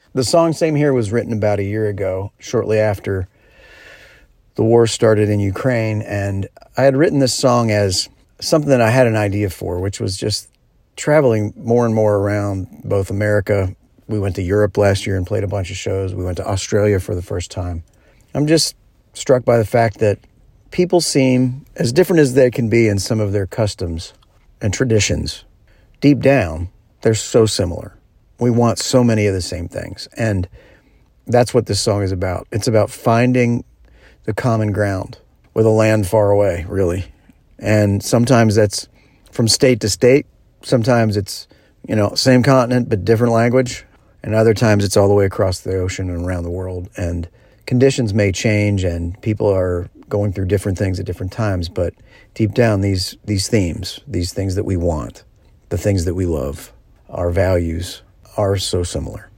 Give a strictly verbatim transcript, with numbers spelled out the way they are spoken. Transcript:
The song Same Here was written about a year ago, shortly after the war started in Ukraine, and I had written this song as something that I had an idea for, which was just traveling more and more around both America. We went to Europe last year and played a bunch of shows. We went to Australia for the first time. I'm just struck by the fact that people seem, as different as they can be in some of their customs and traditions, deep down, they're so similar. We want so many of the same things. And that's what this song is about. It's about finding the common ground with a land far away, really. And sometimes that's from state to state. Sometimes it's, you know, same continent, but different language. And other times it's all the way across the ocean and around the world. And conditions may change and people are going through different things at different times. But deep down, these these themes, these things that we want, the things that we love, our values, are so similar.